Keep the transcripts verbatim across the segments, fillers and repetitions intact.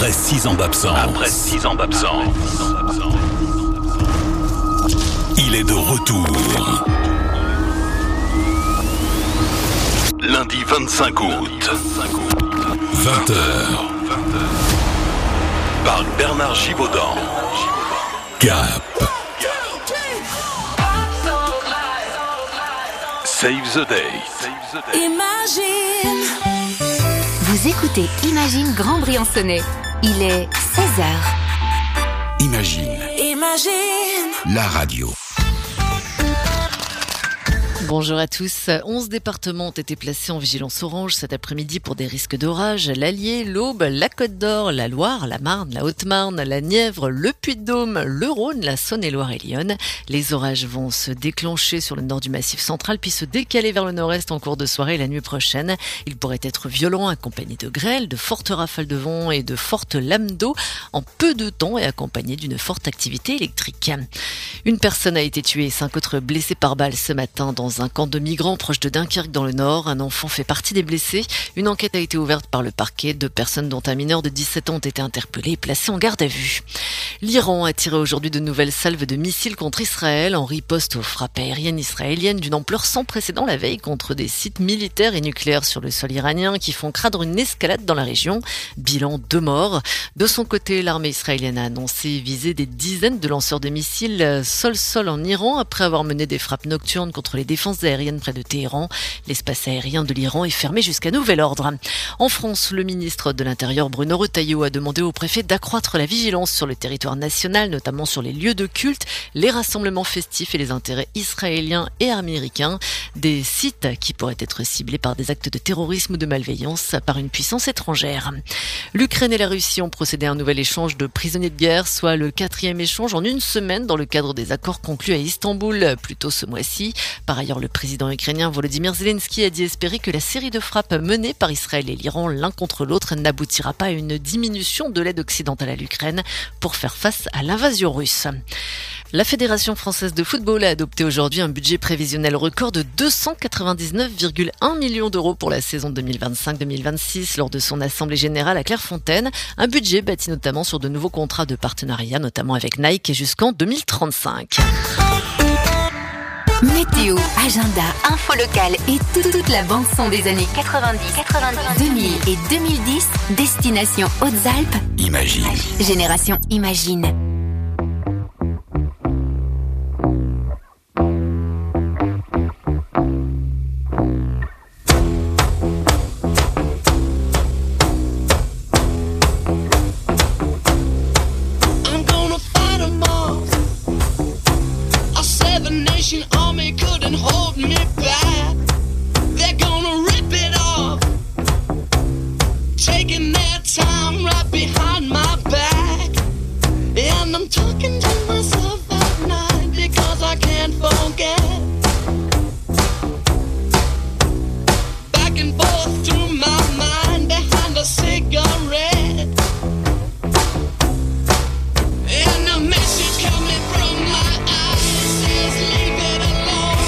Après six ans d'absence. Après six ans d'absence. Il est de retour. Lundi vingt-cinq août. vingt heures. Par Bernard Givaudan. Cap. Save the day. Imagine. Vous écoutez Imagine Grand Briançonnais. Il est seize heures. Imagine. Imagine. La radio. Bonjour à tous. onze départements ont été placés en vigilance orange cet après-midi pour des risques d'orage. L'Allier, l'Aube, la Côte d'Or, la Loire, la Marne, la Haute-Marne, la Nièvre, le Puy-de-Dôme, le Rhône, la Saône-et-Loire et l'Yonne. Les orages vont se déclencher sur le nord du Massif central puis se décaler vers le nord-est en cours de soirée la nuit prochaine. Ils pourraient être violents, accompagnés de grêles, de fortes rafales de vent et de fortes lames d'eau en peu de temps et accompagnés d'une forte activité électrique. Une personne a été tuée et cinq autres blessés par balle ce matin dans un camp de migrants proche de Dunkerque dans le Nord. Un enfant fait partie des blessés. Une enquête a été ouverte par le parquet. Deux personnes dont un mineur de dix-sept ans ont été interpellées et placées en garde à vue. L'Iran a tiré aujourd'hui de nouvelles salves de missiles contre Israël en riposte aux frappes aériennes israéliennes d'une ampleur sans précédent la veille contre des sites militaires et nucléaires sur le sol iranien qui font craindre une escalade dans la région. Bilan deux morts. De son côté, l'armée israélienne a annoncé viser des dizaines de lanceurs de missiles sol-sol en Iran après avoir mené des frappes nocturnes contre les défenses aériennes près de Téhéran. L'espace aérien de l'Iran est fermé jusqu'à nouvel ordre. En France, le ministre de l'Intérieur Bruno Retailleau a demandé au préfet d'accroître la vigilance sur le territoire national, notamment sur les lieux de culte, les rassemblements festifs et les intérêts israéliens et américains, des sites qui pourraient être ciblés par des actes de terrorisme ou de malveillance par une puissance étrangère. L'Ukraine et la Russie ont procédé à un nouvel échange de prisonniers de guerre, soit le quatrième échange en une semaine dans le cadre des accords conclus à Istanbul plus tôt ce mois-ci. Par ailleurs, le président ukrainien Volodymyr Zelensky a dit espérer que la série de frappes menées par Israël et l'Iran l'un contre l'autre n'aboutira pas à une diminution de l'aide occidentale à l'Ukraine pour faire face à l'invasion russe. La Fédération française de football a adopté aujourd'hui un budget prévisionnel record de deux cent quatre-vingt-dix-neuf virgule un millions d'euros pour la saison deux mille vingt-cinq deux mille vingt-six lors de son assemblée générale à Clairefontaine. Un budget bâti notamment sur de nouveaux contrats de partenariat, notamment avec Nike jusqu'en deux mille trente-cinq. Météo, agenda, info locale et toute, toute la bande-son des années quatre-vingt-dix, quatre-vingt-dix, deux mille et deux mille dix, destination Hautes-Alpes. Imagine. Génération Imagine. Army couldn't hold me back. They're gonna rip it off, taking their time right behind my back. And I'm talking to myself at night because I can't forget. Back and forth through my mind behind a cigarette. And a message coming from my eyes says leave it alone.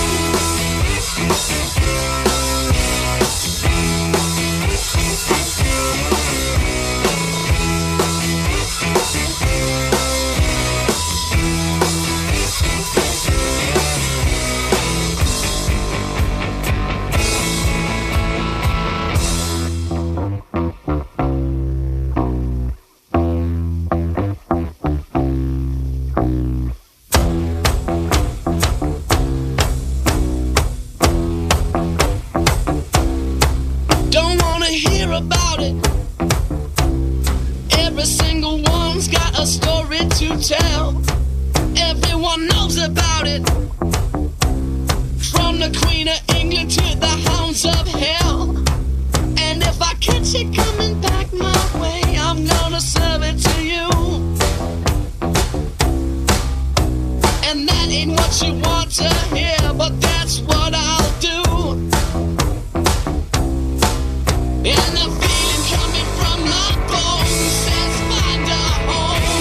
Don't wanna hear about it. Every single one's got a story to tell. Everyone knows about it. From the Queen of England to the hounds of hell. And if I catch it coming back my way, I'm gonna serve it to you. And that ain't what you want to hear, but that's what I'll do. And the feeling coming from my bones says find a home.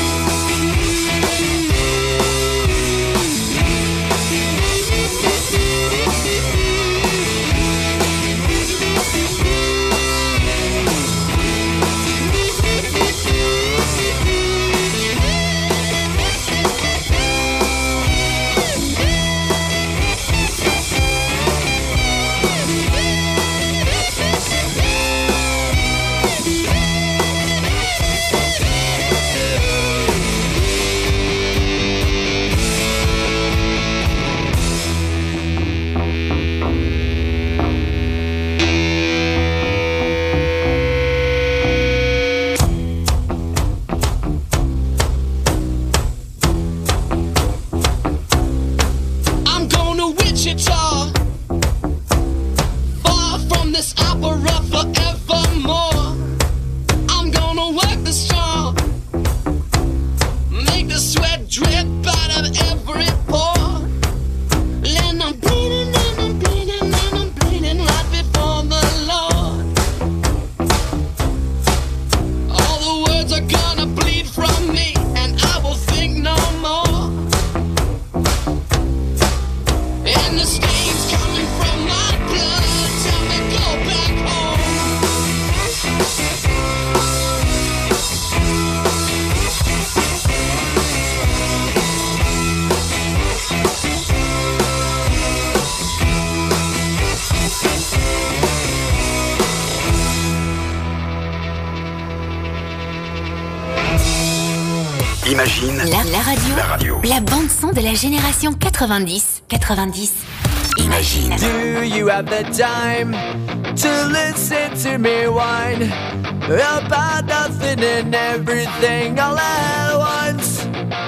opera forevermore. I'm gonna work the strong, make the sweat drip out of every pore. And I'm bleeding and I'm bleeding and I'm bleeding right before the Lord. All the words are gonna bleed from me and I will think no more. And the stains coming from my blood tell me go back home. Imagine La, la radio, la radio. la bande son de la génération quatre-vingt-dix. quatre-vingt-dix. Imagine. Do you have the time to listen to me whine about nothing and everything all at once?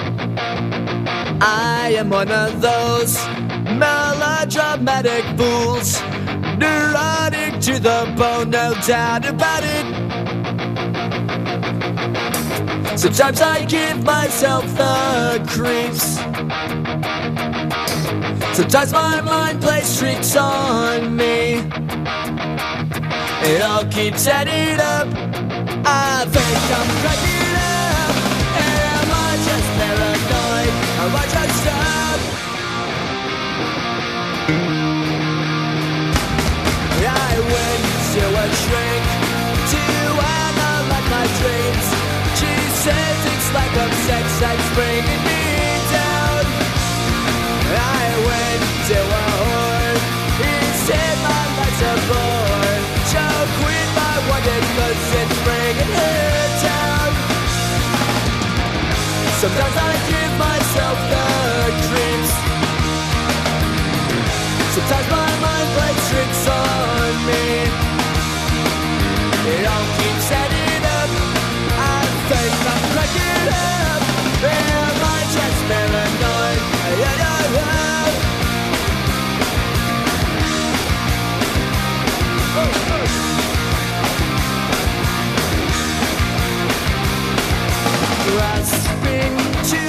I am one of those melodramatic fools, neurotic to the bone, no doubt about it. Sometimes I give myself the creeps. Sometimes my mind plays tricks on me. It all keeps adding up. I think I'm cracking up. Am I just paranoid? Am I just up? I went to a shrink to analyze my dreams. She says it's like a sex that's bringing me down. I went to a whore. He said my life's a bore. So quit my wanted cause it's bringing her down. Sometimes I give myself the creeps. Sometimes my mind plays tricks on me. It all keeps adding up. I think I'm cracking up. Am I just paranoid? Yeah, yeah, yeah. Oh, oh. Grasping to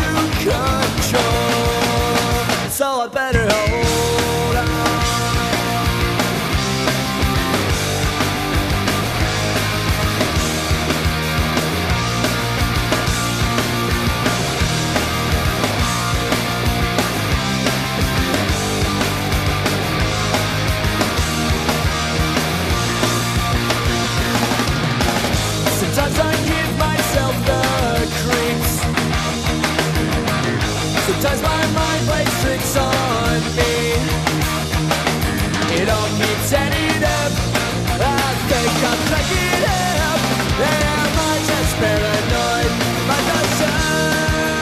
control, so I better hold on. Sometimes I give myself the creeps. Sometimes my mind plays tricks on me. It all keeps adding up. I think I'm cracking up. Am I just paranoid? Am I just up?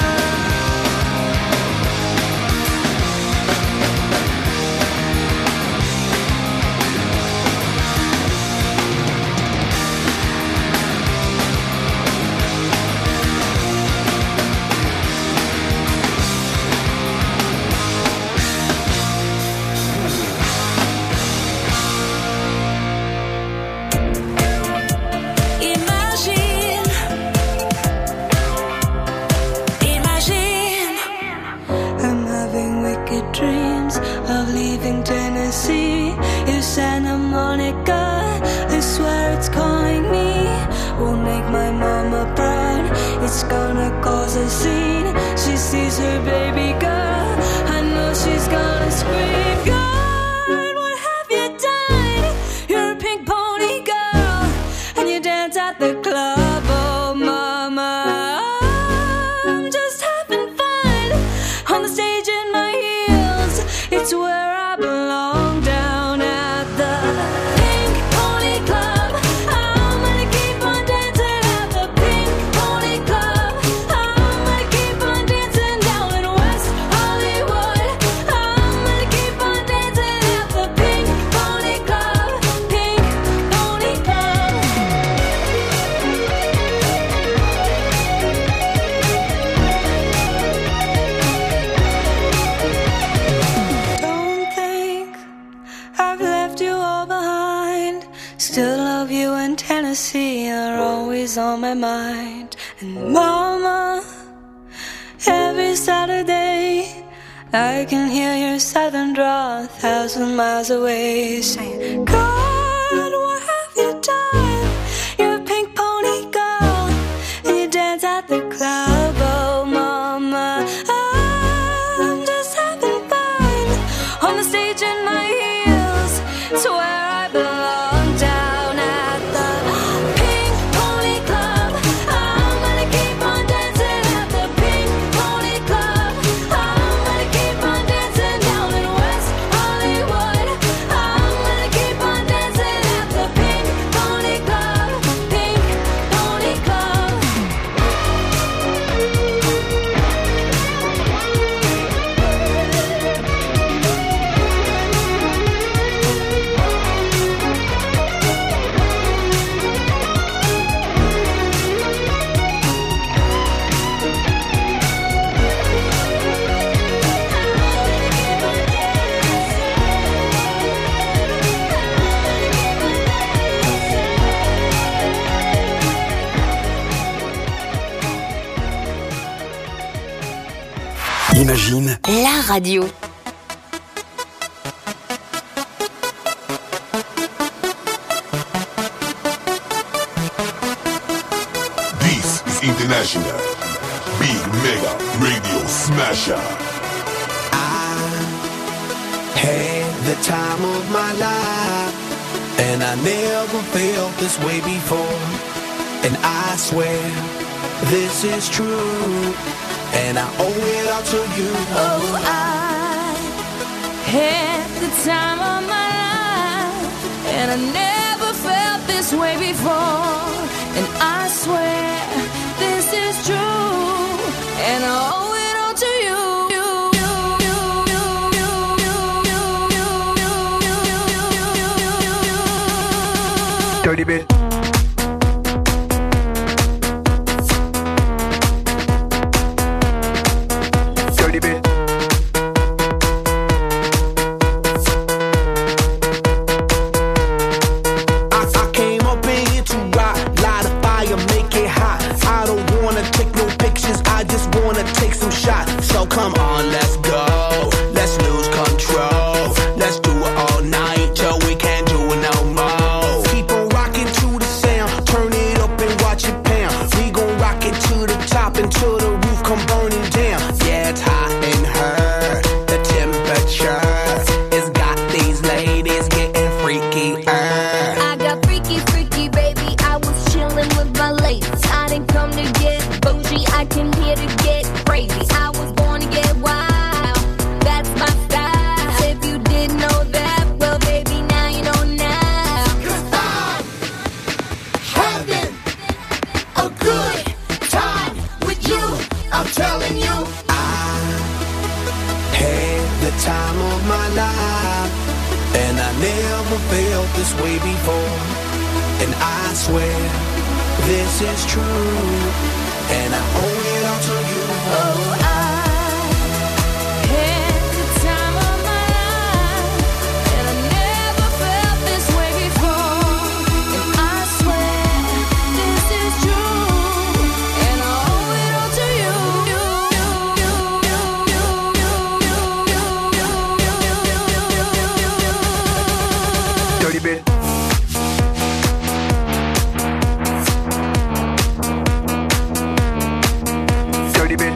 Dreams of leaving Tennessee. Your Santa Monica, I swear it's calling me. Won't make my mama proud. It's gonna cause a scene. She sees her baby girl. I know she's gonna scream. God, what have you done? You're a pink pony girl, and you dance at the club. Oh, mama, I'm just having fun on the stage in my heels. It's where I belong, down at the Pink Pony Club. I'm gonna keep on dancing at the Pink Pony Club. I'm gonna keep on dancing down in West Hollywood. I'm gonna keep on dancing at the Pink Pony Club. Pink Pony Club. Still love you and Tennessee are always on my mind. And mama, every Saturday I can hear your southern drawl a thousand miles away, saying, God, what have you done? You're a pink pony girl, and you dance at the club. Oh mama, I'm just having fun on the stage in my heels. It's where I belong, down at the Pink Pony Club. I'm gonna keep on dancing at the Pink Pony Club. I'm gonna keep on dancing down in West Hollywood. I'm gonna keep on dancing at the Pink Pony Club. Pink Pony Club. Imagine La radio. This is International Big Mega Radio Smasher. Had the time of my life, and I never felt this way before. And I swear this is true, and I owe it all to you. Oh, I had the time of my life, and I never felt this way before. And I swear this is true, and I owe it all to you. Dirty bit. Dirty bit. I, I came up in here to rock, light a fire, make it hot. I don't wanna take no pictures, I just wanna take some shots. So come on, let's go, let's lose control. Let's do it all night till we can't do it no more. Keep on rocking to the sound, turn it up and watch it pound. We gon' rock it to the top until the roof come burning down. Yeah, it's hot in her, the temperature has got these ladies getting freaky. I got freaky, freaky, baby. I was chillin' with my ladies. I didn't come to get bougie, I came here to get crazy. I was born to get wild, that's my style. If you didn't know that, well, baby, now you know now. Cause I'm having a good time with you. I'm telling you. Had the time of my life, and I never felt this way before. And I swear this is true, and I owe it all to you. Oh, I had the time of my life, and I never felt this way before. And I swear this is true, and I owe it all to you. Dirty bit. Dirty bit.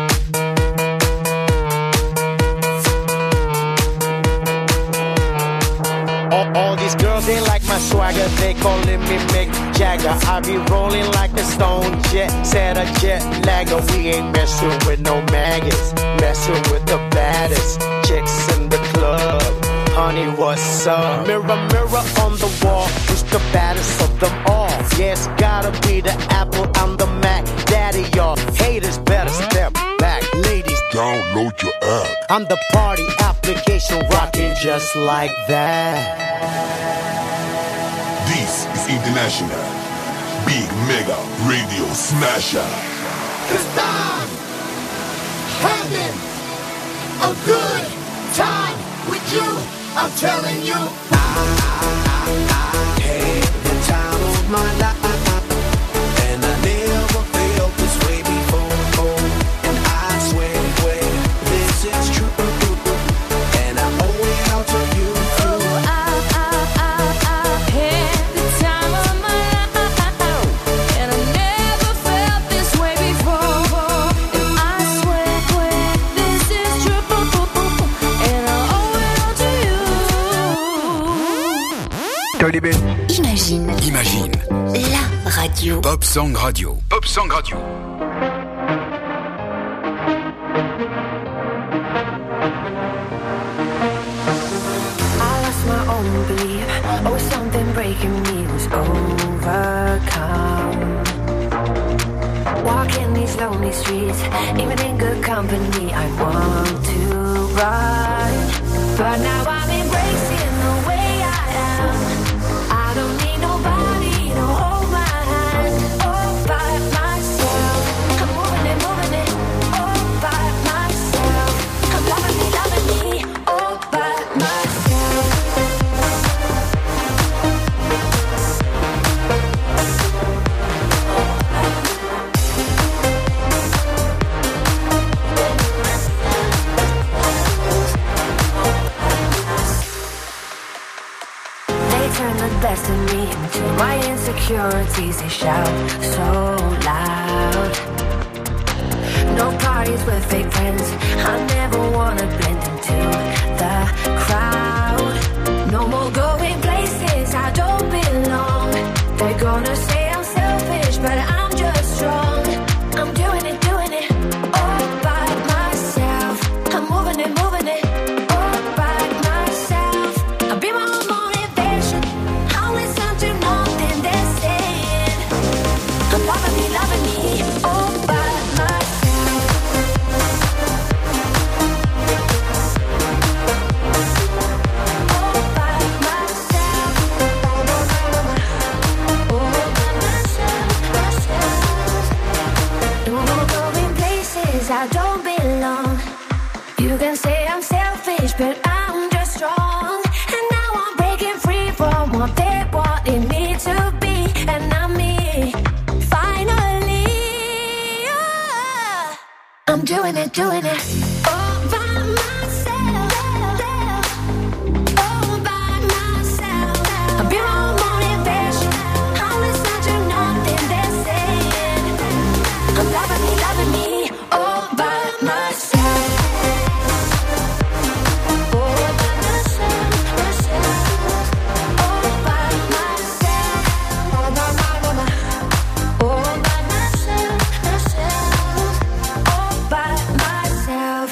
All, all these girls, they like my swagger. They calling me Mick Jagger. I be rolling like a stone jet, set a jet lagger. We ain't messing with no maggots, messing with the baddest chicks in the club. Honey, what's up? Mirror, mirror on the wall, who's the baddest of them all? Yeah, it's gotta be the Apple, I'm the Mac. Daddy, y'all haters better step back. Ladies, Download your app. I'm the party application rocking just like that. This is International Big Mega Radio Smasher. Cause I'm having a good time with you. I'm telling you. Hey. Imagine. Imagine. La radio. Pop Song Radio. Pop Song Radio. I lost my own belief. Oh, something breaking me was overcome. Walking these lonely streets, even in good company, I want to run. But now I'm embracing the way I am. I don't need nobody to hold my hand. All by myself, I'm moving it, moving it. All by myself, I'm loving me, loving me. All by myself. Turn the best of me into my insecurities. They shout so loud. No parties with fake friends. I never wanna blend into the crowd. No more going places I don't belong. They're gonna say I'm selfish, but I'm just strong. I'm doing it, doing it all by myself. I'm moving it, moving it all by myself. I'll be my own motivation. I'll listen to nothing they're saying. I'm loving me, loving me all by myself. All by myself. All by myself, myself. No more going places I don't belong. You can say I'm selfish, but I'm just strong. And now I'm breaking free from what they wanted me to be. And I'm me, finally. Yeah. I'm doing it, doing it all by myself. All by myself. I'm being my own motivation. I'll listen to nothing they're saying. I'm loving me, loving me all by myself. All by myself, myself. All by myself. All by my, my, my. All by myself, myself. All by myself.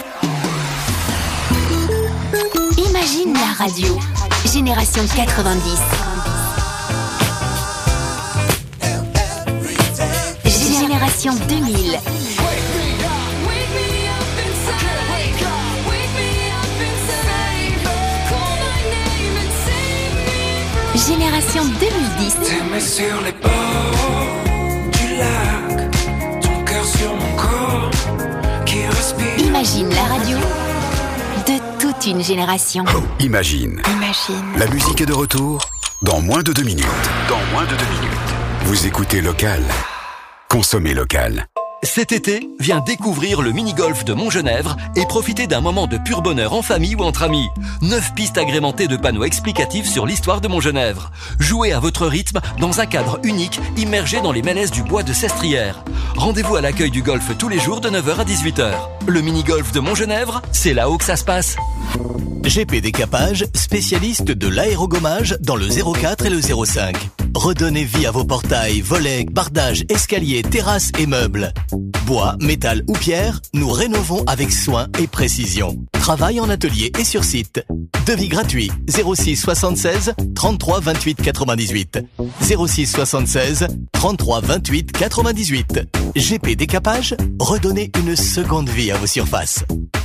Imagine la radio. Génération quatre-vingt-dix. Génération deux mille. Génération deux mille dix. T'aimer sur les bords du lac, ton cœur sur mon corps qui respire. Imagine la radio de toute une génération. Oh, Imagine. Imagine. La musique est de retour dans moins de deux minutes. Dans moins de deux minutes. Vous écoutez Local. Consommez local. Cet été, viens découvrir le mini-golf de Montgenèvre et profiter d'un moment de pur bonheur en famille ou entre amis. Neuf pistes agrémentées de panneaux explicatifs sur l'histoire de Montgenèvre. Jouez à votre rythme dans un cadre unique immergé dans les mélèzes du bois de Sestrières. Rendez-vous à l'accueil du golf tous les jours de neuf heures à dix-huit heures. Le mini-golf de Montgenèvre, c'est là-haut que ça se passe. G P Décapage, spécialiste de l'aérogommage dans le zéro quatre et le zéro cinq. Redonnez vie à vos portails, volets, bardages, escaliers, terrasses et meubles. Bois, métal ou pierre, nous rénovons avec soin et précision. Travail en atelier et sur site. Devis gratuit zéro six soixante-seize trente-trois vingt-huit quatre-vingt-dix-huit. zéro six soixante-seize trente-trois vingt-huit quatre-vingt-dix-huit. G P Décapage, redonnez une seconde vie à vos surfaces.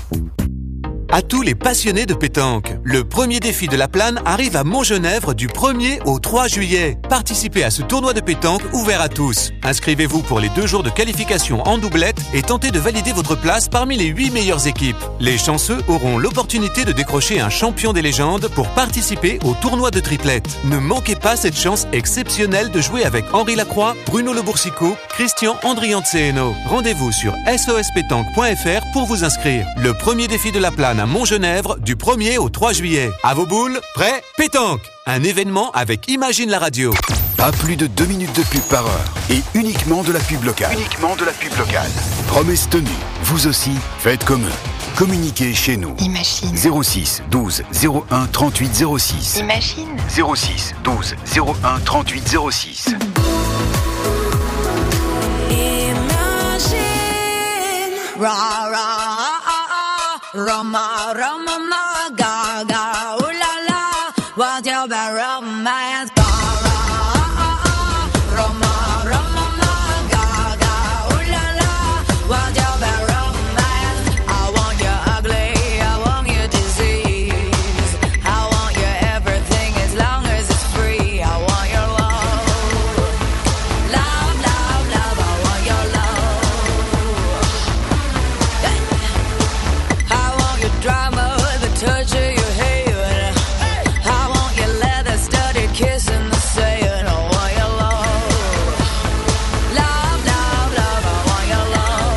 À tous les passionnés de pétanque, le premier défi de la Plane arrive à Montgenèvre du premier au trois juillet. Participez à ce tournoi de pétanque ouvert à tous. Inscrivez-vous pour les deux jours de qualification en doublette et tentez de valider votre place parmi les huit meilleures équipes. Les chanceux auront l'opportunité de décrocher un champion des légendes pour participer au tournoi de triplette. Ne manquez pas cette chance exceptionnelle de jouer avec Henri Lacroix, Bruno Le Boursicot, Christian Andriantseeno. Rendez-vous sur s o s pétanque point f r pour vous inscrire. Le premier défi de la Plane à Montgenèvre du premier au trois juillet. À vos boules, prêts, pétanque! Un événement avec Imagine la radio. Pas plus de deux minutes de pub par heure et uniquement de la pub locale. Uniquement de la pub locale. Promesse tenue, vous aussi, faites comme eux. Communiquez chez nous. Imagine. zéro six douze zéro un trente-huit zéro six. Imagine. zéro six douze zéro un trente-huit zéro six. Imagine. Ra ra ah ah Roma Roma ma ga ga ooh la la. What's your bad romance? Ga ra ah ah Roma Roma ma ga ga ooh la la. What's your bad romance? I want you ugly, I want you disease, I want you everything as long as it's free. I want your love, love, love, love. I want your love. I want your drama, the touch of your hair. I want your leather studded kiss in the sand. I want your love, love, love, love. I want your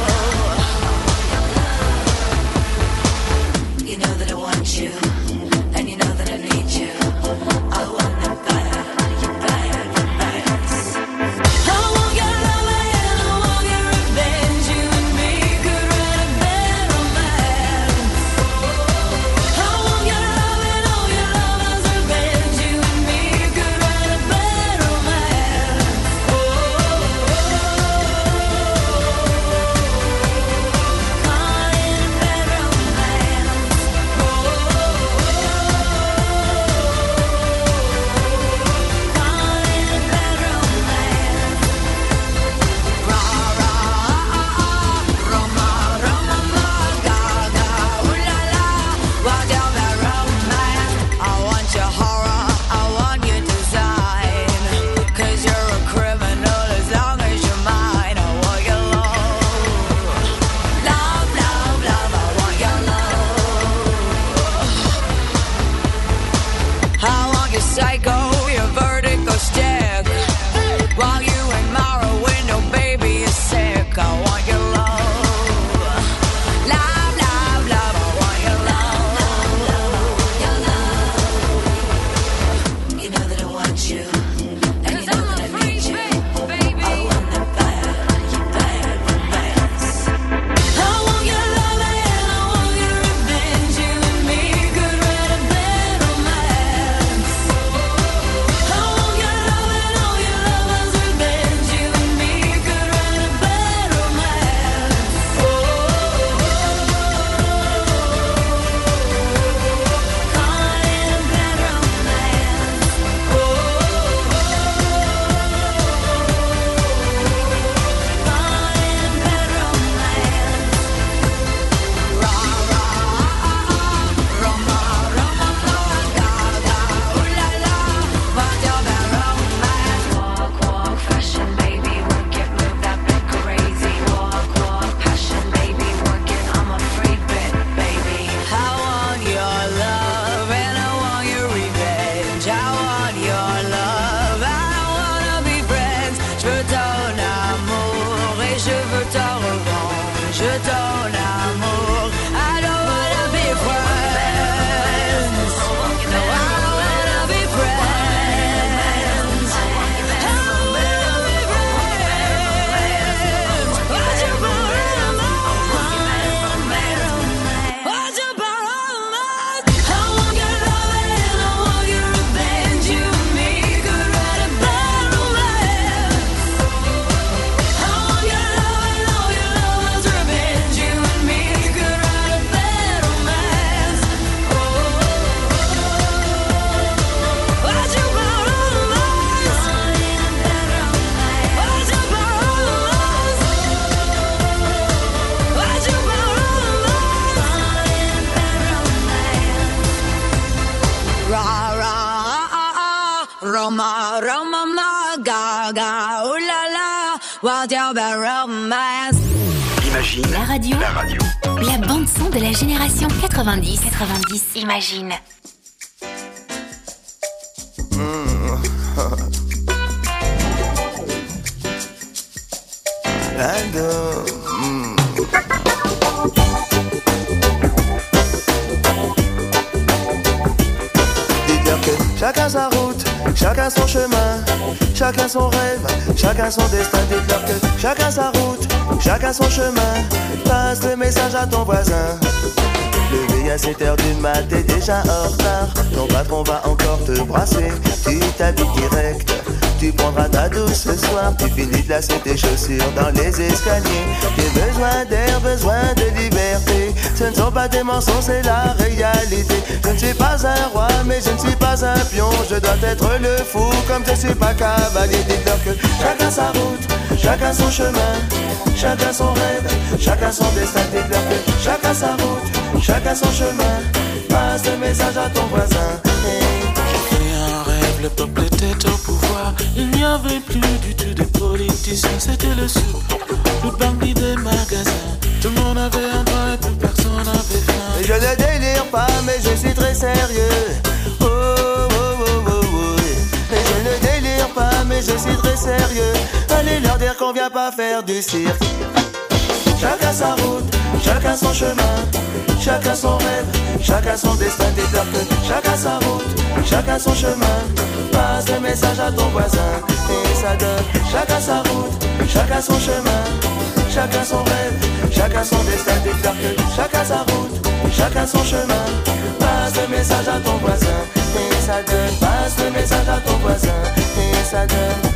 love. You know that I want you, and you know that I need you. I want the bad, you bad, you bad. I want your love and I want your revenge. You and me could write a bad romance. I want your love and all your lovers' revenge. You and me could write a bad romance. Oh, caught in a bad romance. Oh, caught in a bad romance. Ra ra ah ah Roma Roma ma ga ga ooh la la. What's your bad romance? I want your horror, I want your design, 'cause you're a criminal as long as you're mine. I want your love, love, love, love. I want your love. I want your psycho, your vertigo stick, while you admire a window, baby, you're sick. I want your love, love, love, love. I want your love, your love. You know that I want you, and you know that I need you. I want the bad, you bad, you bad. I want your love and I want your revenge. You and me could write a bad romance. I want your love and all your lovers' revenge. You and me could write a bad romance. Oh, caught in a bad romance. Oh, caught in a bad romance. Ra ra ah ah Roma Roma ma ga ga ooh la la. What's your bad romance? Walk walk fashion baby, work it, move that bit crazy. Walk walk passion baby, work it. I'm a freak bit baby. I want your love and I want your revenge. I want your love, I wanna be friends. Je veux ton amour et je veux ta revanche. Je veux ton amour, I don't wanna be friends. No, I don't wanna be friends. I don't wanna be friends. What's your bad romance? What's your bad romance? I want your love and I want your revenge. You and me could write a bad romance. I want your love and all your lovers' revenge. You and me could write a bad romance. Oh, what's your bad romance? What's your bad romance? What's your bad romance? Ra ra ah ah Roma Roma ma ga ga ooh la la. What's your bad romance? Imagine La radio. la radio. La bande son de la génération quatre-vingt-dix. quatre-vingt-dix. Imagine. And uh, mm. Dites-leur que chacun sa route, chacun son chemin, chacun son rêve, chacun son destin. Dites-leur que chacun sa route, chacun son chemin. Passe le message à ton voisin. Chérie, à sept heures du mat, t'es déjà en retard. Ton patron va encore te brasser. Tu t'habilles direct, tu prendras ta douche ce soir. Tu finis de lasser tes chaussures dans les escaliers. J'ai besoin d'air, besoin de liberté. Ce ne sont pas des mensonges, c'est la réalité. Je ne suis pas un roi, mais je ne suis pas un pion. Je dois être le fou, comme je suis pas cavalier. Dites-leur que chacun sa route, chacun son chemin, chacun son rêve, chacun son destin. Dites-leur que chacun sa route, chacun son chemin. Passe le message à ton voisin. Hey. J'ai fait un rêve, le peuple était au pouvoir. Il n'y avait plus du tout de politiciens, c'était le sou, le bandit des magasins. Tout le monde avait un droit et plus personne n'avait faim. Je ne délire pas, mais je suis très sérieux. Oh, oh, oh, oh, oh. Et je ne délire pas, mais je suis très sérieux. Allez leur dire qu'on vient pas faire du cirque. Chacun sa route, chacun son chemin, chacun son rêve, chacun son destin. Dites-leur que chacun sa route, chacun son chemin. Passe le message à ton voisin et ça donne. Chacun sa route, chacun son chemin, chacun son rêve, chacun son destin. Dites-leur que chacun sa route, chacun son chemin. Passe le message à ton voisin et ça donne. Passe le message à ton voisin et ça donne.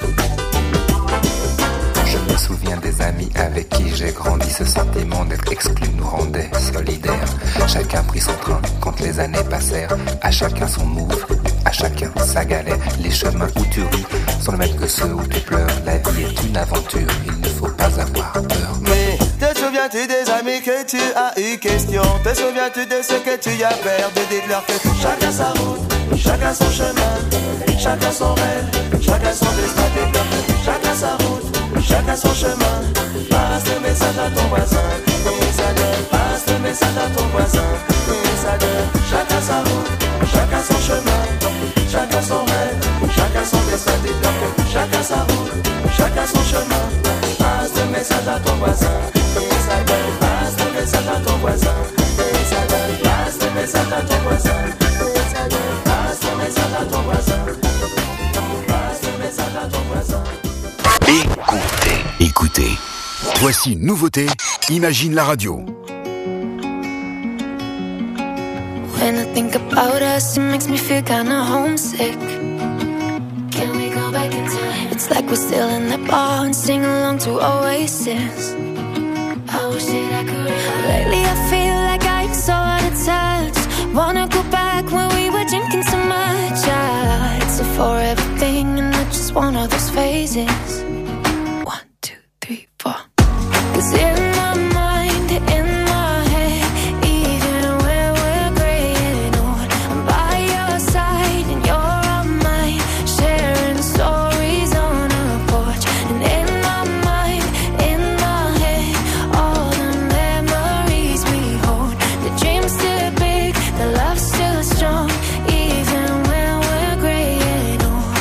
Je me souviens des amis avec qui j'ai grandi. Ce sentiment d'être exclu nous rendait solidaires. Chacun prit son train quand les années passèrent. À chacun son move, à chacun sa galère. Les chemins où tu ris sont les mêmes que ceux où tu pleures. La vie est une aventure, il ne faut pas avoir peur. Mais te souviens-tu des amis que tu as eu question? Te souviens-tu de ce que tu as perdu? Dites-leur que chacun sa route, chacun son chemin, chacun son rêve, chacun son destin. Dites-leur que chacun sa route, chacun son chemin. Passe le message à ton voisin et ça donne. Passe le message à ton voisin et ça donne. Chacun sa route, chacun son chemin, chacun son rêve, chacun son destin. Dites-leur que chacun sa route, chacun son chemin. Passe le message à ton voisin et ça donne. Passe le message à ton voisin et ça donne. Passe le message à ton voisin et ça donne. Passe le message à ton voisin. Passe le message à ton voisin. Écoutez, écoutez. Voici une nouveauté, Imagine la radio. When I think about us, it makes me feel kinda homesick. Can we go back in time? It's like we're still in the bar and sing along to Oasis. I wish that I could. Lately I feel like I'm so out of touch. Wanna go back when we were drinking so much. Yeah, it's a forever thing and not just one of those phases. One, two, three, four. 'Cause in my mind, in my head, even when we're graying old, I'm by your side and you're on mine, sharing stories on a porch. And in my mind, in my head, all the memories we hold. The dream's still big, the love's still strong, even when we're graying old.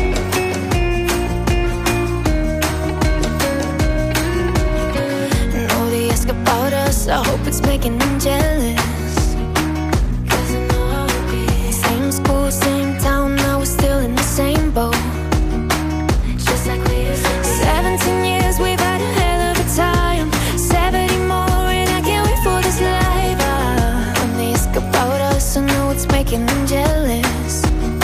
And all they ask about us, I hope it's making them jealous. 'Cause I know how it be. Same school, same town, now we're still in the same boat. Just like we used to be. Seventeen years, we've had a hell of a time. Seventy more, and I can't wait for this life. Ah, when they ask about us, I know it's making them jealous.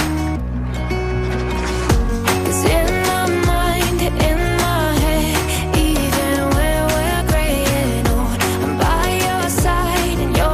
'Cause in my mind, in my head, even when we're graying old, I'm by your side and you're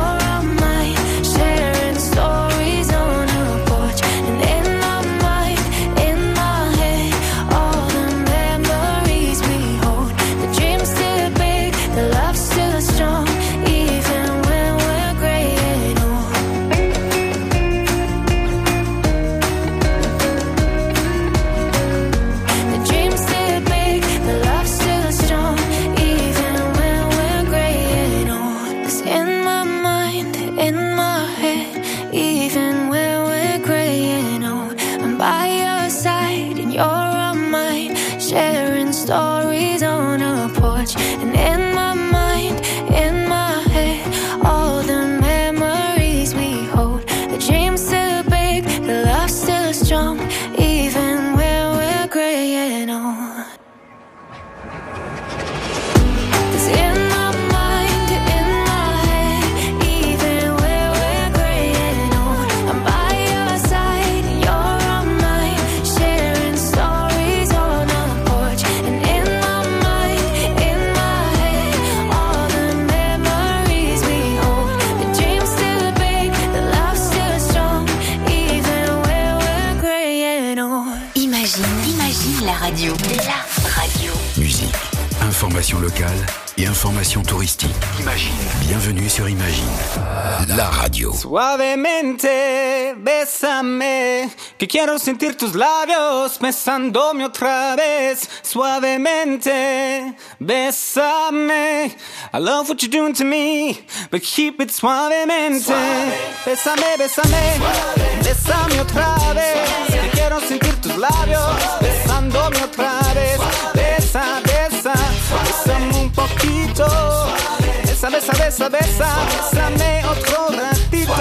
Imagine la radio. La radio. Musique, information locale et information touristique. Imagine. Bienvenue sur Imagine, la radio. Suavemente, bésame, que quiero sentir tus labios besándome otra vez. Suavemente, bésame, I love what you're doing to me, but keep it suavemente. Suave. Bésame, bésame, Suave. Bésame otra vez, Suave. Que quiero sentir tus labios Suave. Besándome otra vez. Suave. Besa, besa, Suave. Bésame un poquito. Suave. Besa, besa, besa, besa, bésame otro ratito.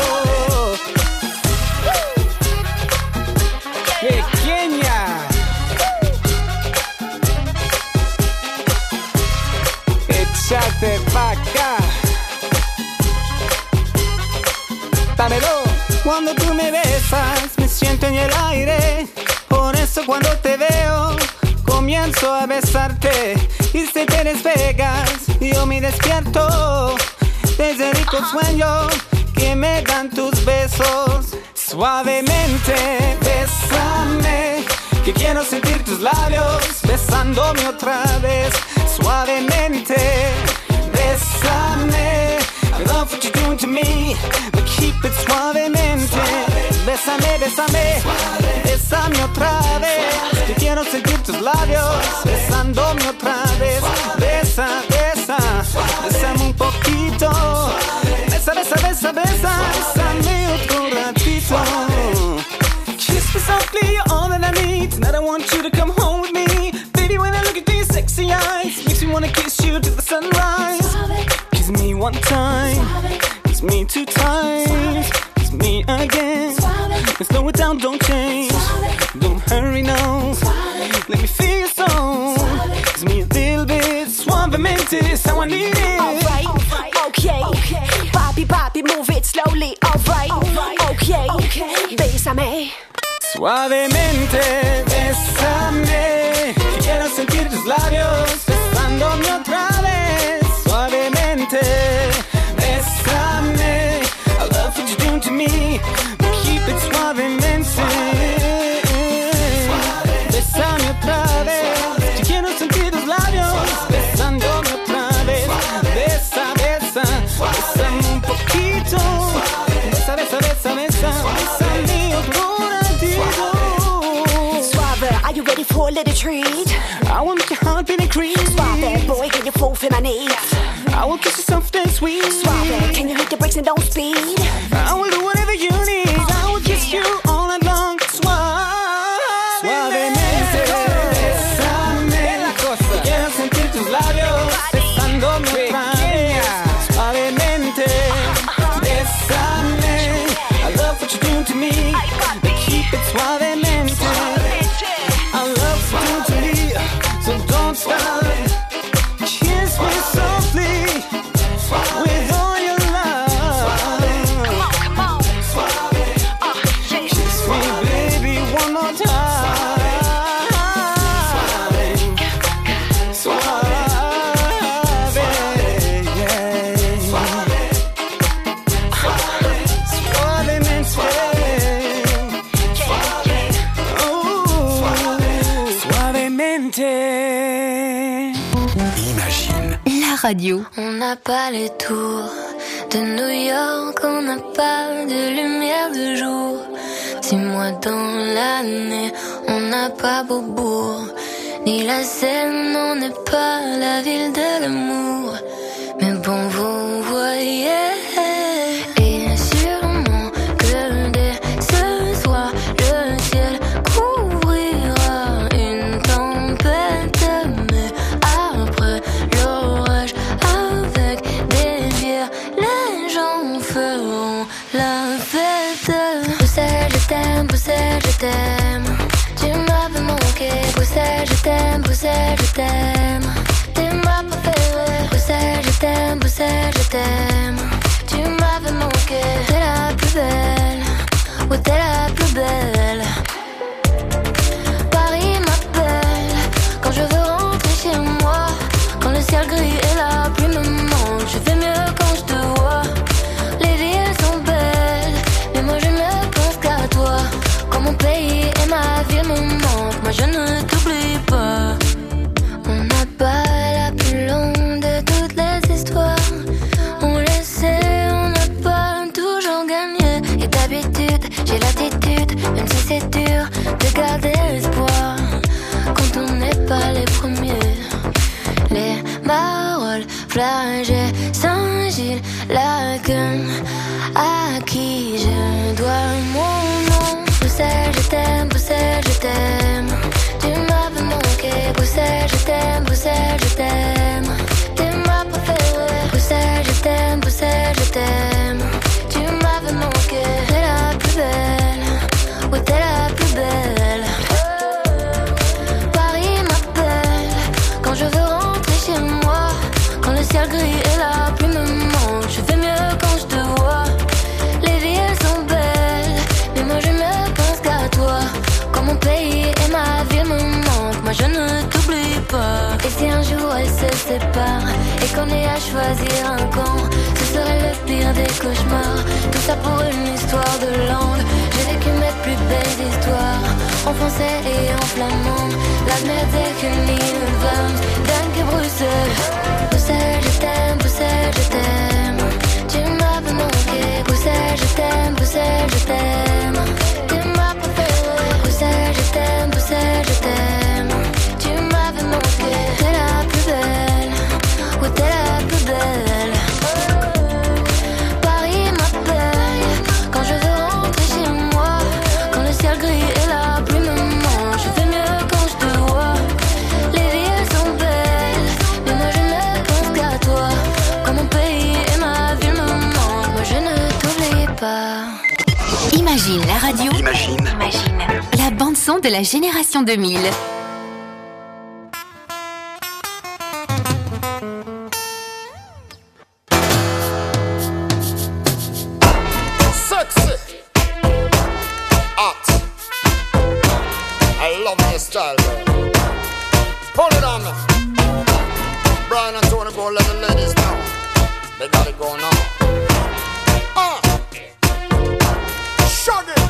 Pequeña. Échate pa' acá. Dámelo. Cuando tú me besas, me siento en el aire. Por eso cuando te veo, comienzo a besarte. Y si te despegas, yo me despierto desde el rico sueño que me dan tus besos. Suavemente, bésame, que quiero sentir tus labios besándome otra vez. Suavemente, bésame, I love what you're doing to me, but keep it suavemente. Bésame, bésame, bésame otra vez, que quiero sentir tus labios besándome otra vez. Besa, besa, bésame un poquito. Besa, besa, besa, besa, bésame otro ratito. Kiss me softly, you're all that I need. Tonight I want you to come home with me. Baby, when I look into your sexy eyes, makes me wanna kiss you to the sunrise. Kiss me one time, kiss me two times, kiss me again. Let's slow it down, don't change, don't hurry now. Let me feel your soul. Kiss me a little bit, suavemente, it's how I need it. Alright, okay, okay. Papi, papi, move it slowly. Alright, okay, okay. Bésame. Suavemente, bésame, quiero sentir tus labios besándome otra vez. Suavemente, bésame, I love what you're doing to me, but keep it suavemente. Bésame otra vez, quiero sentir tus labios besándome otra vez. Besa, besa, bésame un poquito. Besa, besa, besa, besa, bésame otro. Are you ready for a little treat? I will make your heart beat and creep. Suave, boy, can you fall for my needs? I will kiss you soft and sweet. Suave, can you hit the brakes and don't speed? I will do whatever you need. I will kiss you all night long. Suave, suavemente, bésame la cosa. Quiero sentir tus labios besándome otra vez. Suavemente, bésame. I love what you're doing to me, but keep it suavemente. So don't stop, kiss me softly with all your love. Come on, come on. Uh, kiss me, baby, one more time. Suave, yeah. Suavemente. Oh, suavemente. Radio. On n'a pas les tours de New York, on n'a pas de lumière de jour. Six mois dans l'année, on n'a pas Beaubourg, ni la Seine, on n'est pas la ville de l'amour. Mais bon, vous voyez, et sûrement que dès ce soir, le ciel couvrira une tempête, mais après l'orage, avec des bières, les gens feront la fête. Bruxelles, je t'aime, Bruxelles, je t'aime. Tu m'avais manqué, Bruxelles, je t'aime, Bruxelles, je t'aime. T'es ma préférée, Bruxelles, je t'aime, Bruxelles, je t'aime. Tu m'avais manqué, t'es la plus belle, ouais t'es la plus belle. Paris m'appelle, quand je veux rentrer chez moi. Quand le ciel gris et la pluie me manquent, je fais mieux quand je te vois. Les villes sont belles, mais moi je ne pense qu'à toi. Quand mon pays et ma ville me manquent, moi je ne t'oublie plage Saint-Gilles, Laken, à qui je dois mon nom. Bruxelles, je t'aime, Bruxelles, je t'aime. Tu m'avais manqué, Bruxelles, je t'aime, Bruxelles, je t'aime. T'es ma préférée, Bruxelles, je t'aime, Bruxelles, je t'aime. Tu m'avais manqué, t'es la plus belle, oui t'es la plus belle. Paris m'appelle quand je veux rentrer chez moi. Quand le ciel gris et la pluie me manquent, je fais mieux quand je te vois. Les villes sont belles, mais moi je ne pense qu'à toi. Quand mon pays et ma ville me manquent, moi je ne t'oublie pas. Et si un jour elles se séparent et qu'on ait à choisir un camp, ce serait le pire des cauchemars. Tout ça pour une histoire de langue. J'ai vécu mes plus belles histoires en français et en flamand. La merde est que l'île Vams, Dank et Bruxelles. Bruxelles, je t'aime, Bruxelles, je t'aime. Tu m'avais manqué, Bruxelles, je t'aime, Bruxelles, je t'aime. T'es ma préférée, Bruxelles, je t'aime, Bruxelles, je t'aime. Tu m'avais manqué, t'es la plus belle, oui t'es la plus belle. Paris m'appelle quand je veux rentrer chez moi. Quand le ciel gris et la pluie me manquent, je fais mieux quand je te vois. Les villes sont belles, mais moi je ne pense qu'à toi. Quand mon pays et ma ville me manquent, moi je ne t'oublie pas. Imagine la radio. Imagine. Imagine. La bande-son de la génération deux mille. Sexy, hot. I love your style, girl. Pull it on me. Brian and Tony, go let the ladies know. They got it going on. Uh. Shug it.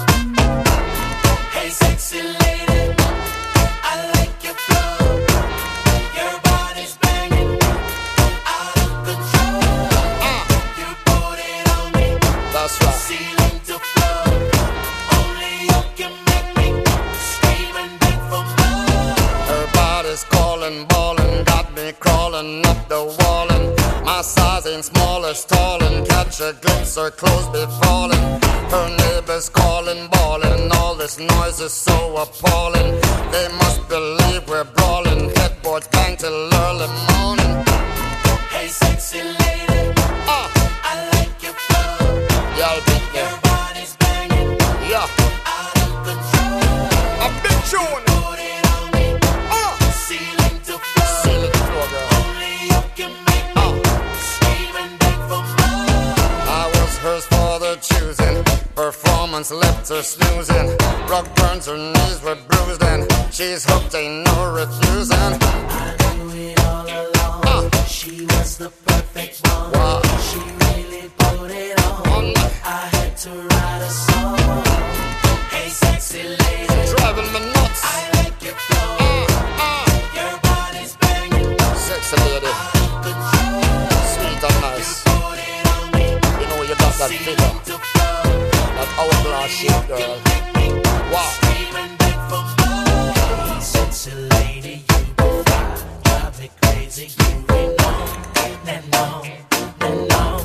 Hey, sexy lady, I like your flow. Your body's banging, out of control. Uh. You put it on me. That's right. Ceiling to floor. Only you can make me scream and beg for more. Her body's calling, ballin', got me crawling up the wall. And my size ain't small or stalling. Catch a glimpse, her clothes be falling. Her neighbors calling, bawling. All this noise is so appalling. They must believe we're brawling. Headboards bang till early morning. Hey, sexy lady, Uh, I like your flow. y'all beat me. Your body's banging, Yeah, out of control. a big tune. Put it on me. Uh, Ceiling to floor. seal it floor, girl. Only you can make me scream and beg for more. I was hers for the choosing. Performance left her snoozing. Rug burns, her knees were bruised, and she's hooked, ain't no refusing. I knew it all along. Uh. She was the perfect one. Wow. She really put it on. On me. I had to write a song. Hey, sexy lady, Driving me nuts. I like your flow. Uh, uh, Your body's banging, sexy lady, out of control. sweet and nice. Put it on me. You know you got that figure, To flow. that hourglass shape, girl. Wow. Scream and beg for more. Hey, sexy lady, you be fine. Drive me crazy. You ain't on and on and on.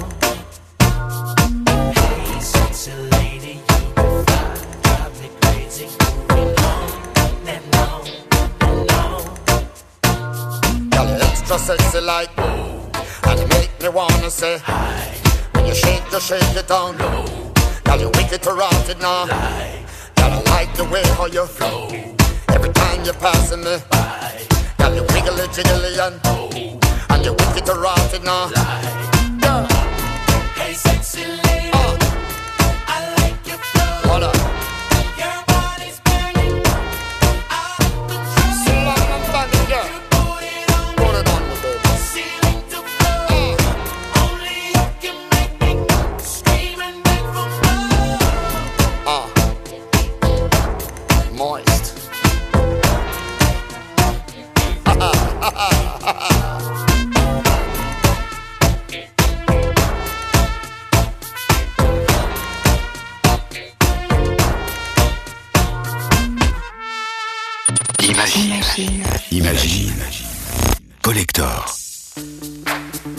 Hey, sexy lady, you be fine. Drive me crazy. You ain't on and on and on. Girl, you extra sexy like ooh, and you make me wanna say hi. When you shake, you shake it down low. Girl, you wicked to rot it now. Girl, I like the way how you flow. Every time you're passing me by. Girl, you wiggly jiggly and oh, and you wicked to rot it now. Girl, Hey, sexy lady, uh, I like your flow. what up? Your body's banging, out of control. Sing along and bang it, girl. Put it on me. Put it on me, baby. Ceiling to floor. Only you can make me scream and beg for more. Uh, moist. Ha ha ha ha ha. Imagine. Imagine. Collector.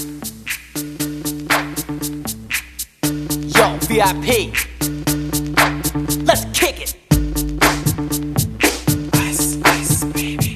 V I P. Let's kick it. Ice, ice, baby.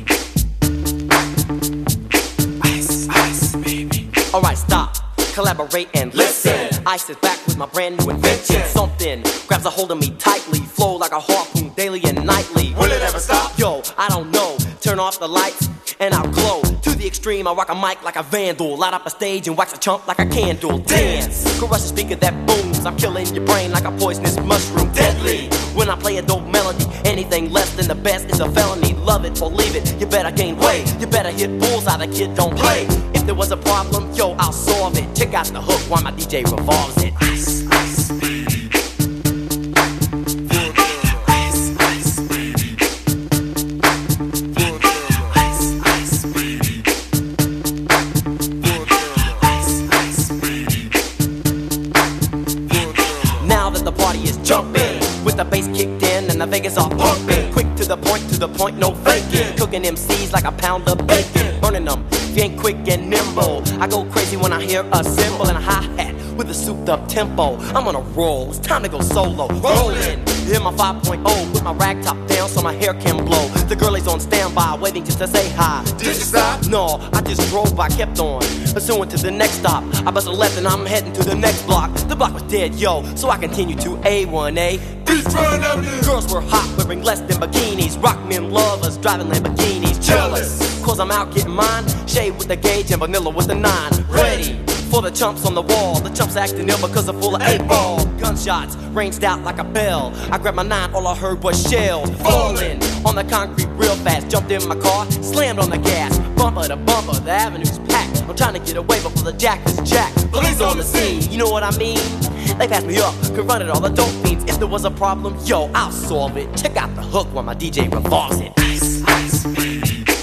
Ice, ice, baby. Alright, stop, collaborate and listen. Ice is back with my brand new invention. Something grabs a hold of me tightly, flow like a harpoon daily and nightly. Will it ever stop? Yo, I don't know. Turn off the lights and I'll glow. To the extreme, I rock a mic like a vandal. Light up a stage and wax a chump like a candle. Dance, crush a speaker that booms. I'm killing your brain like a poisonous mushroom. Deadly, when I play a dope melody. Anything less than the best is a felony. Love it or leave it, you better gain weight. You better hit bullseye, the kid don't play. If there was a problem, yo, I'll solve it. Check out the hook while my D J revolves it. Ice, ice, baby. Jumping with the bass kicked in and the Vegas all pumping. Quick to the point, to the point, no faking. Cooking M Cs like a pound of bacon. Burning them, if you ain't quick and nimble. I go crazy when I hear a cymbal and a hi-hat with a souped up tempo. I'm on a roll, it's time to go solo. Rolling, hit my five point oh, put my rag top down so my hair can blow. The girl is on standby, waiting just to say hi. Did you stop? No, I just drove by, kept on. Pursuing to the next stop. I bust a left and I'm heading to the next block. The block was dead, yo, so I continue to A one A. Girls were hot, wearing less than bikinis. Rock men lovers, driving Lamborghinis. Jealous, cause I'm out getting mine. Shade with the gauge and vanilla with the nine. Ready for the chumps on the wall. The chumps acting ill because they're full of eight ball. Gunshots ranged out like a bell. I grabbed my nine, all I heard was shell falling on the concrete real fast. Jumped in my car, slammed on the gas. Bumper to bumper, the avenue's packed. I'm trying to get away before the jack is jacked. Police on the scene, you know what I mean? They passed me up, could run it all the dope fiends. If there was a problem, yo, I'll solve it. Check out the hook while my D J revolves it. Ice, ice, baby.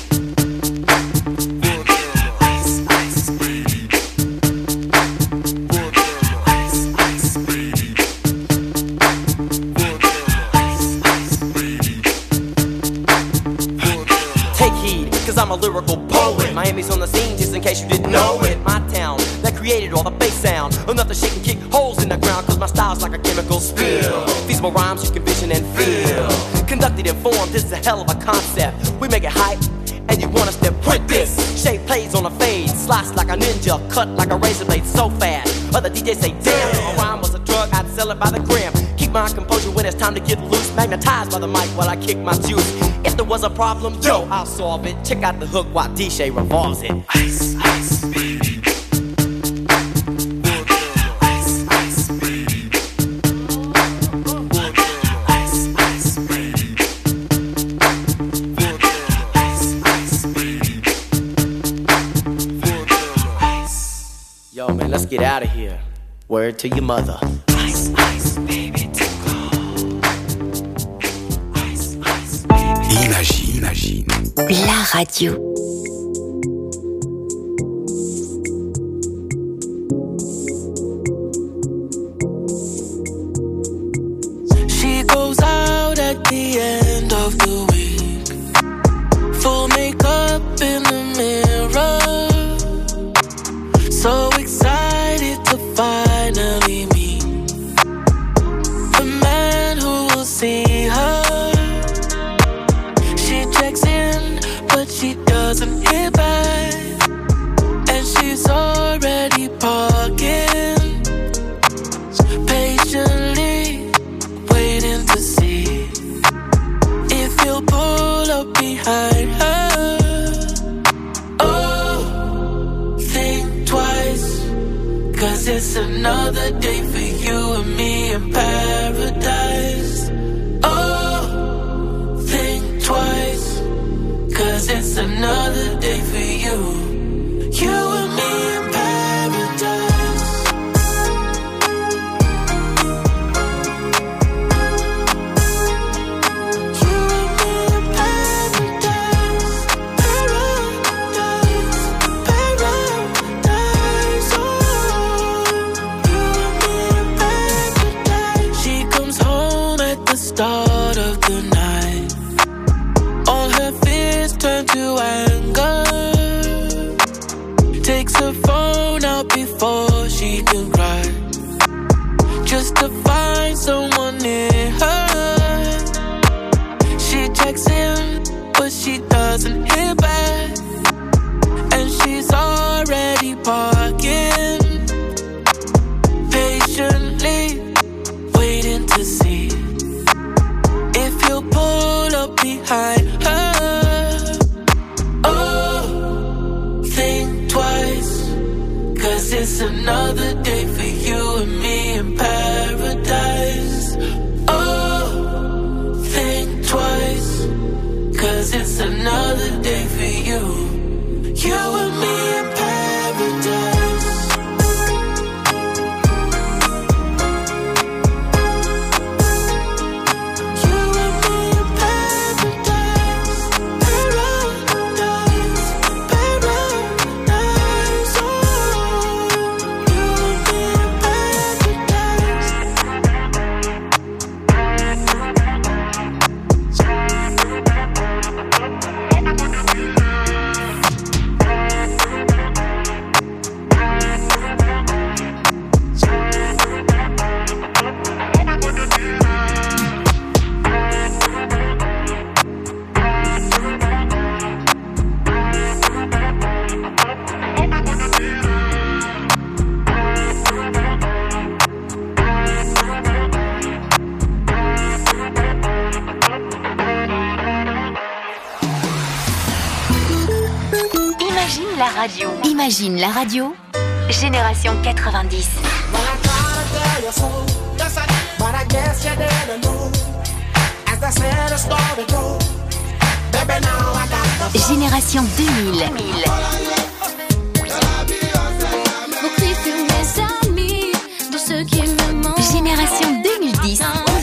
Cause I'm a lyrical poet. Miami's on the scene just in case you didn't know it. My town that created all the bass sound. Enough to shake and kick holes in the ground. Cause my style's like a chemical spill. Feasible rhymes you can vision and feel. Conducted in form, this is a hell of a concept. We make it hype and you want us to print this. Shape plays on a fade. Slice like a ninja, cut like a razor blade so fast. Other D Js say damn, if a rhyme was a drug I'd sell it by the gram. Keep my composure when it's time to get loose. Magnetized by the mic while I kick my juice. If there was a problem, yo, I'll solve it. Check out the hook while D J revolves it. Ice, ice, baby. Ice, ice, baby. Ice, ice, baby. Ice, ice, baby. Yo, man, let's get out of here. Word to your mother. Ice, ice, baby. Imagine, imagine. La radio. She goes out at the end of the week, full makeup in the mirror, so excited to finally meet the man who will see her. But she doesn't hear back, and she's already parking, patiently waiting to see if he'll pull up behind her. Oh, think twice, cause it's another day for you and me in paradise. Oh, think twice, cause it's another day for you. You and me in paradise. You and me in paradise. Paradise. Paradise. Oh, you and me in paradise. She comes home at the start of the night. All her fears turn to anger. Takes her phone out before she can cry, just to find parking, patiently waiting to see if you'll pull up behind her. Oh, think twice, cause it's another day for you and me in paradise. Oh, think twice, cause it's another day for you. You and me in paradise. Radio. Imagine la radio. Génération quatre-vingt-dix. Génération deux mille. Génération deux mille dix.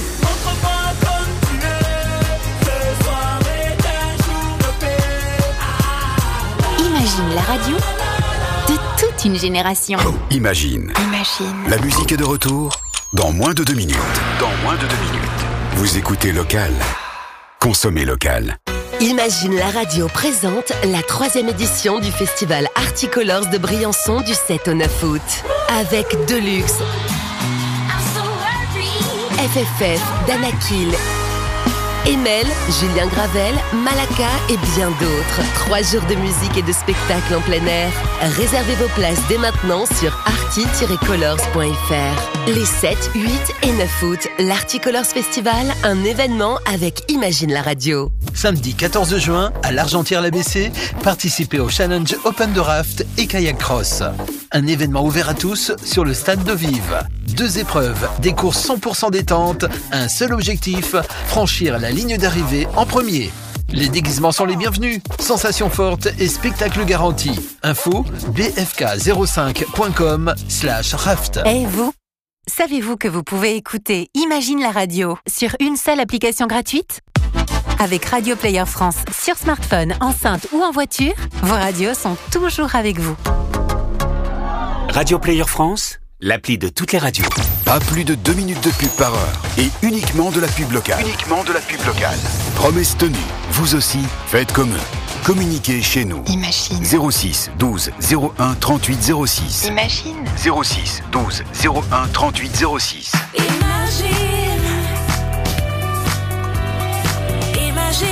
Imagine la radio de toute une génération. Oh, imagine. Imagine. La musique est de retour dans moins de deux minutes. Dans moins de deux minutes. Vous écoutez Local. Consommez local. Imagine la radio présente la troisième édition du festival Articolors de Briançon du sept au neuf août. Avec Deluxe, F F F, Danakil, Emel, Julien Gravel, Malaka et bien d'autres. Trois jours de musique et de spectacles en plein air. Réservez vos places dès maintenant sur arti tiret colors point f r. Les sept, huit et neuf août, l'Articolors Festival, un événement avec Imagine la radio. Samedi quatorze juin, à l'Argentière-l'A B C, participez au Challenge Open de Raft et Kayak Cross. Un événement ouvert à tous sur le stade de Vive. Deux épreuves, des courses cent pour cent détente, un seul objectif, franchir la ligne d'arrivée en premier. Les déguisements sont les bienvenus, sensations fortes et spectacles garantis. Info b f k zéro cinq point com slash raft. Et vous, savez-vous que vous pouvez écouter Imagine la radio sur une seule application gratuite ? Avec Radio Player France sur smartphone, enceinte ou en voiture, vos radios sont toujours avec vous. Radio Player France, l'appli de toutes les radios. Pas plus de deux minutes de pub par heure et uniquement de la pub locale. Uniquement de la pub locale. Promesse tenue. Vous aussi, faites comme eux. Communiquez chez nous. Imagine. zéro six douze zéro un trente-huit zéro six. Imagine. zéro six douze zéro un trente-huit zéro six. Imagine. Imagine.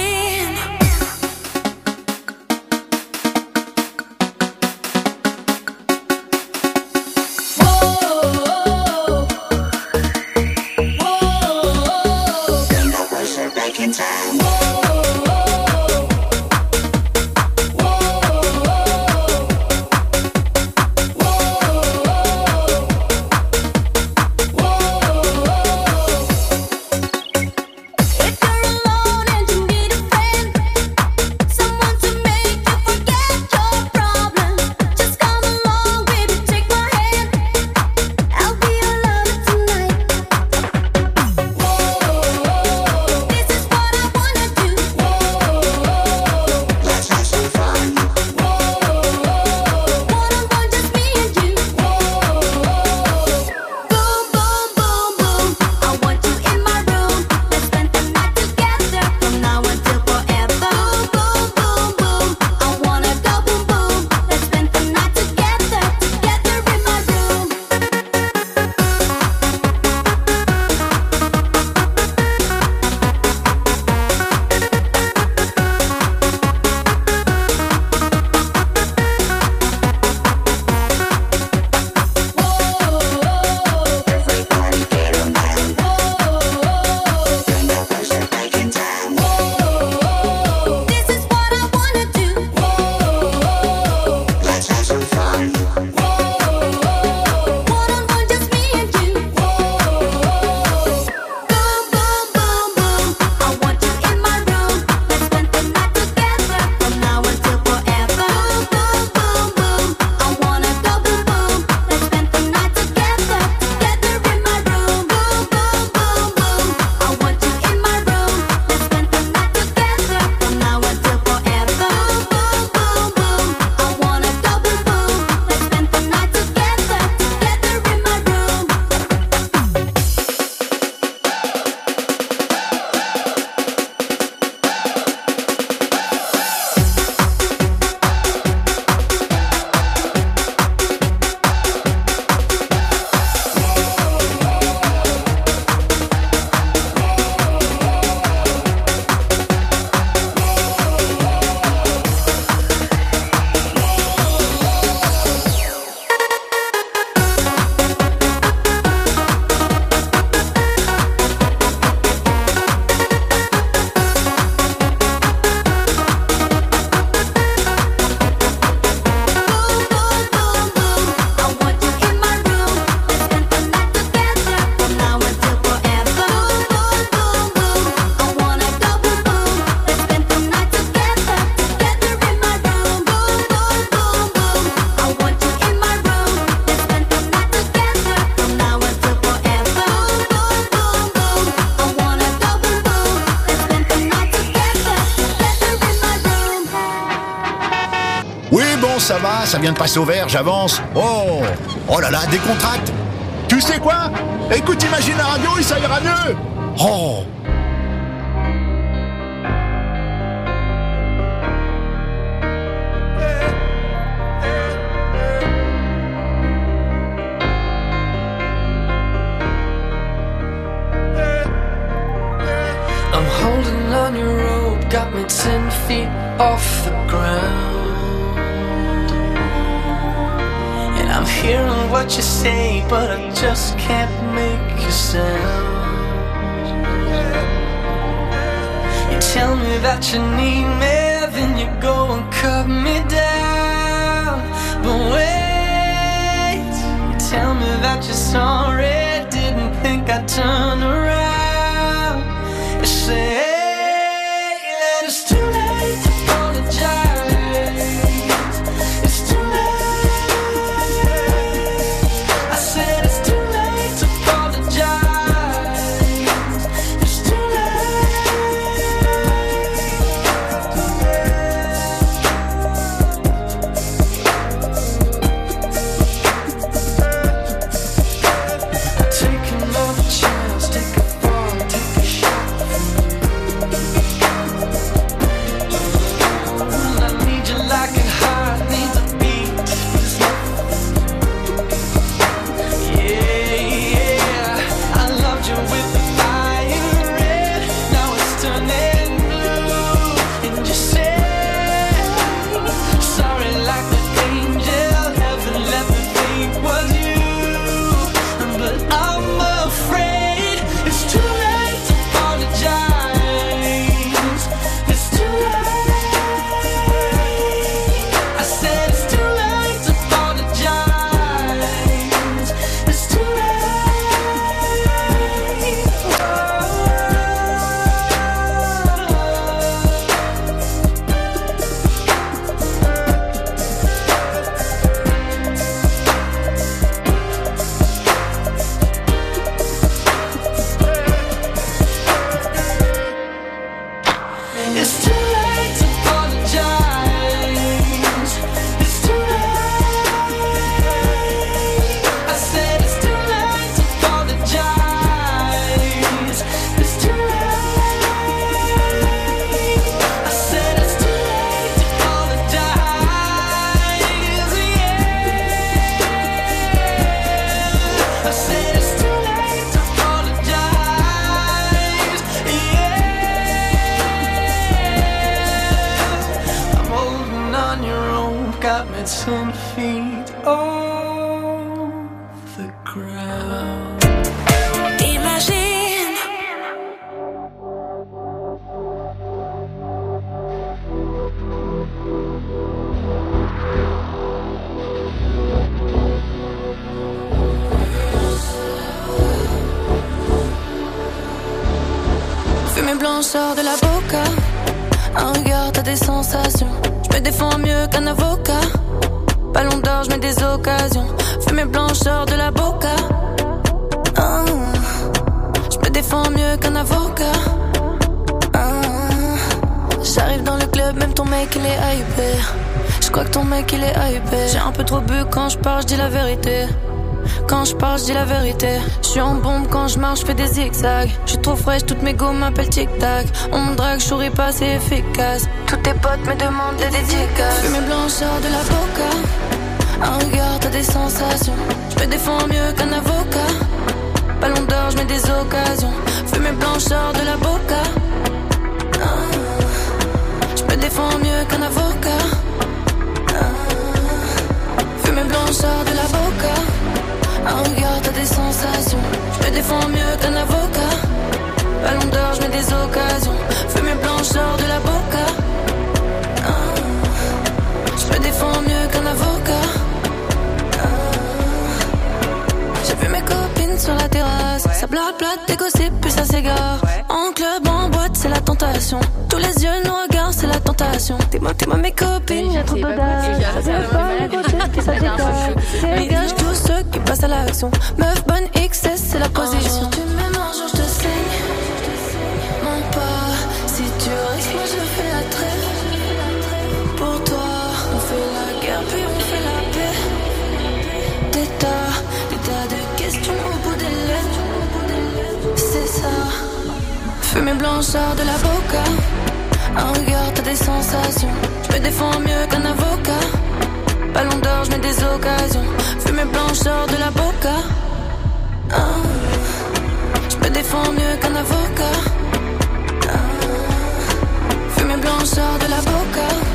Oui, bon, ça va, ça vient de passer au vert, j'avance. Oh, oh là là, décontracte. Tu sais quoi? Écoute, imagine la radio et ça ira mieux. Oh. I'm holding on your rope, got me ten feet off the ground. And I'm hearing what you say, but I just can't make a sound. You tell me that you need me, then you go and cut me down. But wait, you tell me that you're sorry, didn't think I'd turn around. You say that it's too late to apologize. It's too late. I said it's too late to apologize. It's too take another chance, take a fall, take a shot. I need you like a heart needs a beat. Yeah, yeah. I loved you with the fire red. Now it's turning blue. And you say sorry like the angel. Heaven let me think was you. But I'm afraid it's too late to apologize. It's too late. I said it's too late to apologize. It's too late. It's too late to apologize. It's too late. I said it's too late to apologize. It's too late. I said it's too late to apologize. Yeah. I said it's too late to apologize. Yeah. I'm holding on your rope, got me ten feet off the ground. Imagine. Fumée blanche sort de la boca. Un regard, t'as des sensations. Je me défends mieux qu'un avocat. Ballon d'or, je mets des occasions. Fumée blanche sort de la boca. Ah, je me défends mieux qu'un avocat. Ah, j'arrive dans le club, même ton mec il est hypé. Je crois que ton mec il est hypé. J'ai un peu trop bu quand je parle, je dis la vérité. Quand je parle, je dis la vérité. Je suis en bombe quand je marche, je fais des zigzags. Je suis trop fraîche, toutes mes go m'appellent tic-tac. On me drague, je souris pas, c'est efficace. Tous tes potes me demandent des dédicaces. Fumée blanche sort de la boca. Un regard, t'as des sensations. Je me défends mieux qu'un avocat. Ballon d'or, je mets des occasions. Fumée blanche sort de la boca. Ah, je me défends mieux qu'un avocat. Ah, fumée blanche sort de la boca. Un regard, t'as des sensations. Je me défends mieux qu'un avocat. Ballon d'or, je mets des occasions. Fumée blanche sort de la boca. Ah, je me défends mieux qu'un avocat. Ah, j'ai vu mes copines sur la terrasse. Ça blablate, des gossips, puis ça s'égare. En club, en boîte, c'est la tentation. Tous les yeux nous regardent, c'est la tentation. T'es moi, t'es moi mes copines, y'a trop d'audace. Ça veut pas les gossips, puis ça dégage. Dégage tous ceux qui passent à l'action. Meuf bonne X S, c'est la position. Tu m'aimes un jour, je te saigne. Mens pas, si tu restes, moi je fais la trêve. Pour toi, on fait la Fumée blanche sort de la boca. Un regard, t'as des sensations. Je me défends mieux qu'un avocat. Ballon d'or, je mets des occasions. Fumée blanche sort de la boca. Ah. Je me défends mieux qu'un avocat. Ah. Fumée blanche sort de la boca.